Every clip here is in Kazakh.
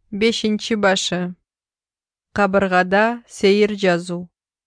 5 башы. Кабыргада сейир жазу.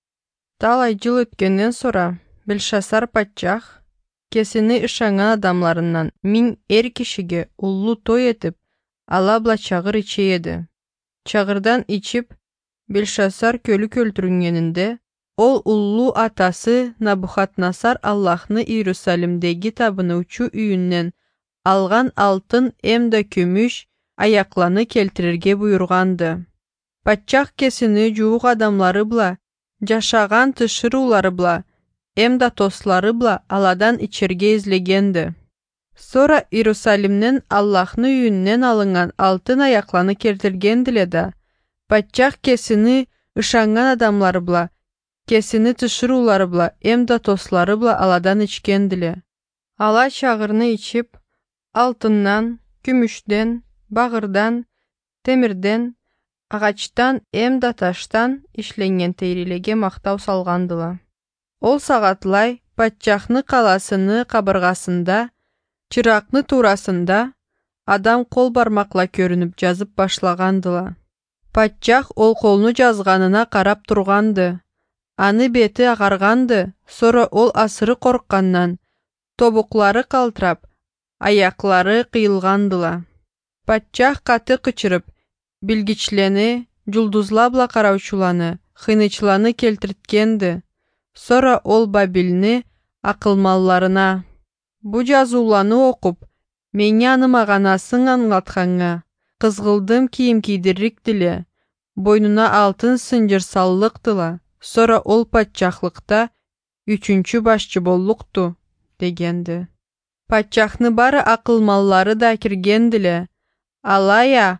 Талай жыл өткеннен sonra Белшасар патшах кесini ышанган адамларынан 1000 эр кишиге уллу той етіп, алабла чағыр içe еді. Чағырдан içip Белшасар көлік өлтірінгенінде, ол уллу атасы Набухатнасар Аллахны Иерусалимдегі табынуучу үйінен алған алтын эмда күмүш аякланы келтирерге буйрганды. Патчах кесini жуук адамлары бла, жашаган тышыруулары бла, эмда тослары бла аладан ичерге излегенди. Сора Иерусалимнен Аллахны үйүннен алынган алтын аякланы келтиргендиле да, патчах кесini ышанган адамлары бла, кесini тышыруулары бла, эмда тослары бла аладан ичкендиле. Ала чагырны ичип, алтыннан, күмүштен, багырдан, темирден, агачтан, эмда таштан ишленген тейрилеге мактау салгандыла. Ол сагатлай патчахны каласыны кабыргасында, чыракны турасында адам кол бармакла көрүнүп жазып башлагандыла. Патчах ол колну жазганына карап турганды. Аны бети агарганды, сора ол асыры коркканнан, тобуклары калтырап, аяклары кыйылгандыла. Патчах каты кычырып, билгичлени, жулдузлабла караучуланы, хыйнычыланы келтирткенди. Сора ол Бабилни акылмалларына: «Бу жазууланы окуп, мени аны маганасын аңлатканга, кызгылдым кийим кийдирриктиле, бойнуна алтын сынжыр саллыктыла, сора ол патчахлыкта 3-чү башчы боллукту», дегенди. Патчахны бары акылмаллары да киргендиле. Ала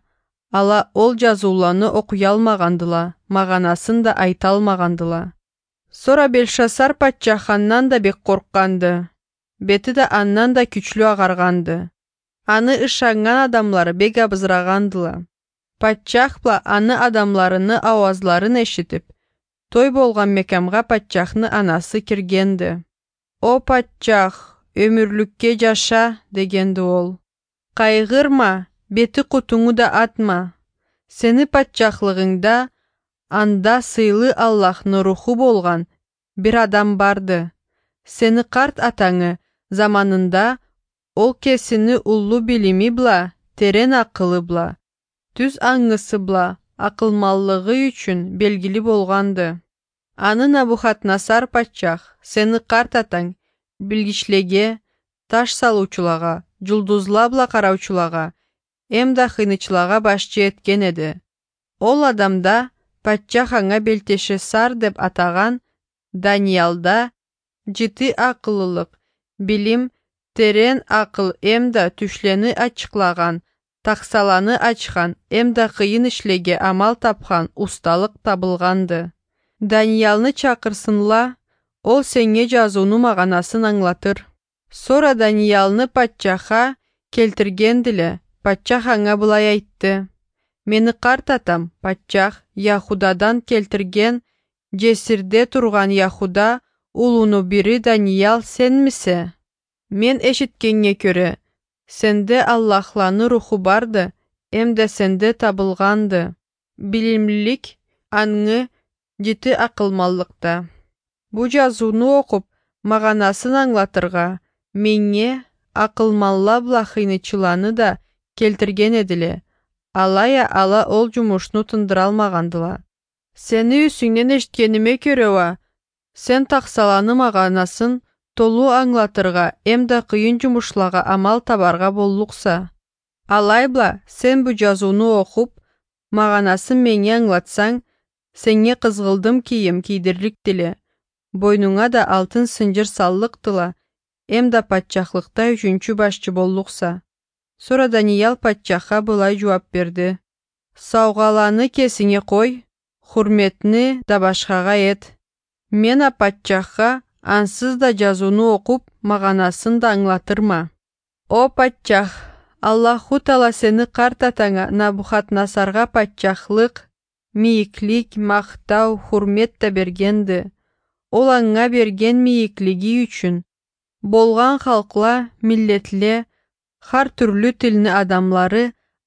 ол жазууланы окуй алмагандыла, маганасын да айта алмагандыла. Сора Белшасар патчаханнан да бек коркканды. Бети да аннан да күчлүү агарганды. Аны ышанган адамлары бек абызрагандыла. Патчах бла аны адамларыны авазларын эшитип, той болган мекамга патчахны анасы киргенди. «О патчах, өмүрлүккө жаша», дегенди ол. «Кайгырма, бети кутуңу да атма. Сени патчахлыгыңда анда сыйлы Аллахны руху болган бир адам барды. Сени карт атаңы заманында ол кесini уллу билими бла, терен акылы бла, түз аңысы бла, акылмаллыгы үчүн белгили болганды. Аны Набухатнасар патчах сени карт атаң билгичлеге, таш салуучулага, жулдузлабла караучулага, эмда хыйнычылага башчы эткен эди. Ол адамда патчах аңа Белтешесар деп атаган Даниялда жити акыллылык, билим, терен акыл эмда түшлени ачыклаган, таксаланы ачкан, эмда кыйын ишлеге амал тапкан усталык табылганды. Даниялны чакырсынла, ол сеңе жазууну маганасын аңлатыр. Сора Даниялны патчаха келтиргендиле. Патчах аңа былай айтты: «Мени карт атам, патчах, Яхудадан келтирген, жесирде турган Яхуда улуну бири Даниял сенмисе? Мен эшиткенге көрө, сенде Аллахланы руху барды, эмде сенде табылганды. Билимлилик, аңы, жити акылмаллыкта. Бу жазууну окуп, маганасын аңлатырга, менге акылмалла бла хыйнычыланы да келтирген эдиле. Ала ол жумушну тындыра алмагандыла. Сени үсүңнен эшиткениме көрө, сен таксаланы маганасын толуу аңлатырга, эмда кыйын жумушларга амал табарга боллукса. Алайбла, сен бу жазууну окуп, маганасын менге аңлатсаң, сеңе кызгылдым кийим кийдирриктиле, бойнуңа да алтын сынжыр саллыктыла, эмда патчахлыкта 3-чү башчы боллукса». Сора Даниял патчаха былай жооп берди: «Саугаланы кесиңе кой, хурметни да башкага эт. Мен патчахка ансыз да жазууну окуп, маганасын да аңлатырма». «О патчах, Аллаху Таала сени карт атаңа Набухатнасарга патчахлык, мийиклик, мактау, хурмет да бергенди. Ол аңа берген мийиклиги үчүн болган халкла, миллетле, хар түрлүү тилни адамлары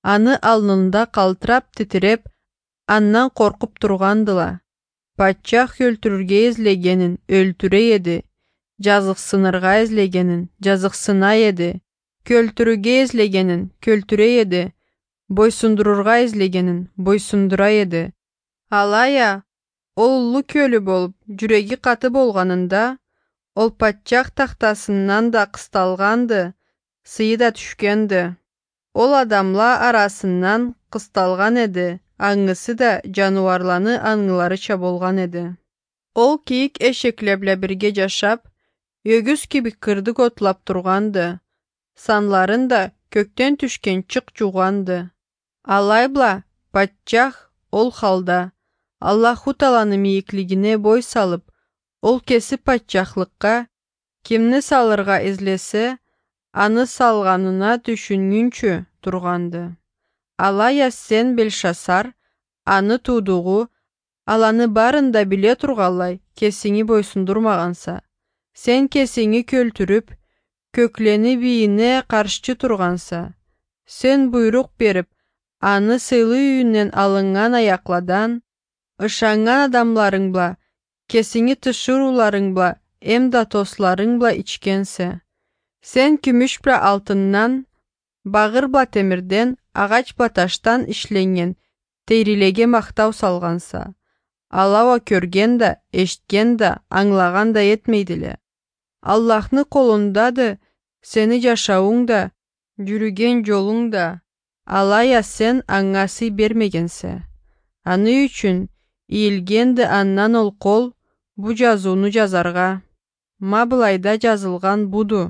аны алнында калтырап титиреп, аннан коркуп тургандыла. Патчах өлтүрүргө излегенин өлтүрө еді, жазыксынырга излегенин жазыксына еді, көлтүрүгө излегенин көлтүрө еді, бойсундурурга излегенин бойсундура еді. Алая, ол улуу көлү болуп, жүрөги каты болганында, ол патчах тактасынан да кысталганды, сыйы да түшкөндү. Ол адамла арасынан кысталган еді, аңысы да жануарланы аңыларыча болган еді. Ол кийик эшеклепле бирге жашап, өгүз киби кырдык отлап турганды, санларын да көктөн түшкен чык жуганды. Алайбла патчах ол халда Аллаху Тааланын мийиклигине бой салып, ол кесип патчахлыкка кимни салырга излесе, аны салганына түшүнгүнчү турганды. Алая сен Белшасар, аны туудугу, ал аны барын да биле тургалай кесиңи бойсундурмаганса, сен кесиңи көлтүрүп, көклени бийине каршы турганса, сен буйрук берип, аны сыйлы үйүнөн алынган аякладан, ышанган адамларыңбла, кесиңи тышырууларыңбла, эмда тосларыңбла ичкенсе, сен күмүшбла алтыннан, багырбла темирден, агачбла таштан ишленген тейрилеге мактау салганса, алаба көрген да, эшткен да, аңлаган да этмейдиле. Аллахны колундады сени жашауың да, жүрүген жолуң да, алая сен аңа сый бермегенсе, аны үчүн ийилгенди аннан ол кол бу жазууну жазарга. Ма былайда жазылган буду: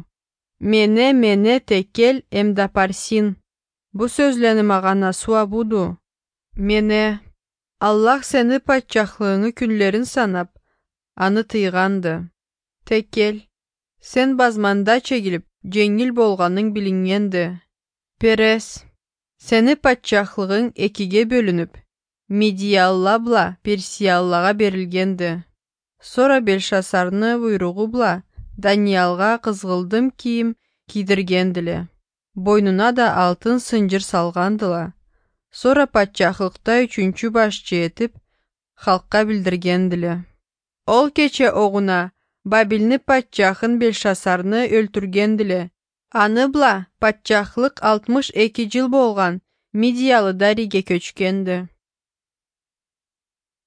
Мене текел эмда парсин. Бу сөзленүү маганасуа буду: Мене. Аллах сени патчахлыгыңы күнлерин санап, аны тыйганды. Текел. Сен базманда чегилип, жеңил болганың билингенди. Перес. Сени патчахлыгың экиге бөлүнүп, Медиалла бла Персияллага берилгенди. Сора Белшасарны буйругу бла Даниялга кызгылдым кийим кийдиргендиле. Бойнуна да алтын сынжыр салгандыла. Сора патчахлыкта үчүнчү башчы этип, халкка билдиргендиле. Ол кече огуна Бабилни патчахын Белшасарны өлтүргендиле. Аны бла патчахлык 62 жыл болган Медиялы дариге көчкенди.